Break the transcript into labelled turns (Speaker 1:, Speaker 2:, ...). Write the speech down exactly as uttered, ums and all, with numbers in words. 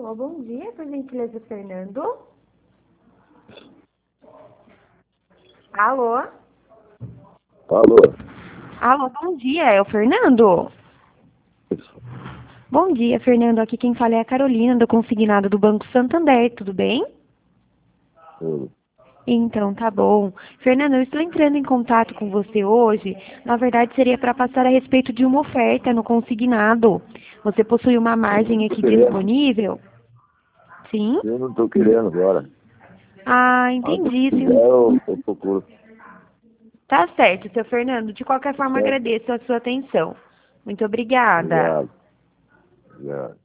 Speaker 1: Alô, bom dia, por gentileza, Fernando. Alô?
Speaker 2: Alô?
Speaker 1: Alô, bom dia, é o Fernando? Bom dia, Fernando. Aqui quem fala é a Carolina, do consignado do Banco Santander, tudo bem?
Speaker 2: Hum.
Speaker 1: Então, tá bom. Fernando, eu estou entrando em contato com você hoje. Na verdade, seria para passar a respeito de uma oferta no consignado. Você possui uma margem
Speaker 2: Tô
Speaker 1: aqui
Speaker 2: querendo.
Speaker 1: disponível? Sim?
Speaker 2: Eu não tô querendo agora.
Speaker 1: Ah,
Speaker 2: Mas se
Speaker 1: entendi.
Speaker 2: quiser,
Speaker 1: Sim.
Speaker 2: eu, eu procuro.
Speaker 1: Tá certo, seu Fernando. De qualquer
Speaker 2: Tá
Speaker 1: forma,
Speaker 2: certo?
Speaker 1: agradeço a sua atenção. Muito obrigada.
Speaker 2: Obrigado. Obrigado.